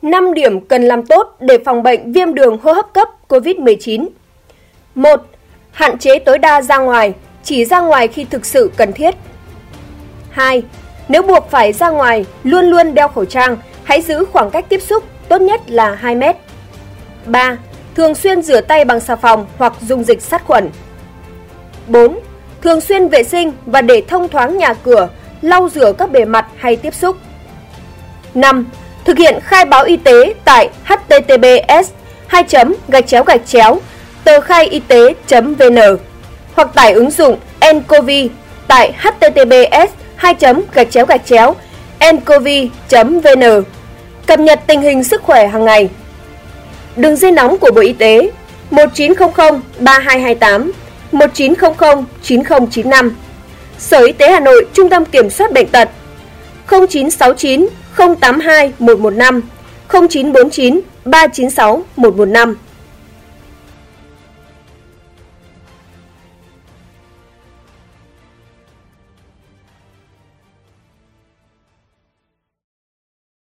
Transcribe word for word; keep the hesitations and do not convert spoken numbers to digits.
năm điểm cần làm tốt để phòng bệnh viêm đường hô hấp cấp covid mười chín. một. Hạn chế tối đa ra ngoài, chỉ ra ngoài khi thực sự cần thiết. hai. Nếu buộc phải ra ngoài, luôn luôn đeo khẩu trang, hãy giữ khoảng cách tiếp xúc, tốt nhất là hai mét. ba. Thường xuyên rửa tay bằng xà phòng hoặc dung dịch sát khuẩn. bốn. Thường xuyên vệ sinh và để thông thoáng nhà cửa, lau rửa các bề mặt hay tiếp xúc. năm. Thực hiện khai báo y tế tại h t t p s hai gạch chéo gạch chéo tờ khai y tế chấm v n hoặc tải ứng dụng ncovi tại h t t p s hai gạch chéo gạch chéo ncovi chấm v n. Cập nhật tình hình sức khỏe hàng ngày. Đường dây nóng của Bộ Y tế một chín không không ba hai hai tám, một chín không không chín không chín năm. Sở Y tế Hà Nội, Trung tâm Kiểm soát Bệnh tật không chín sáu chín không tám hai một một năm, không chín bốn chín ba chín sáu một một năm.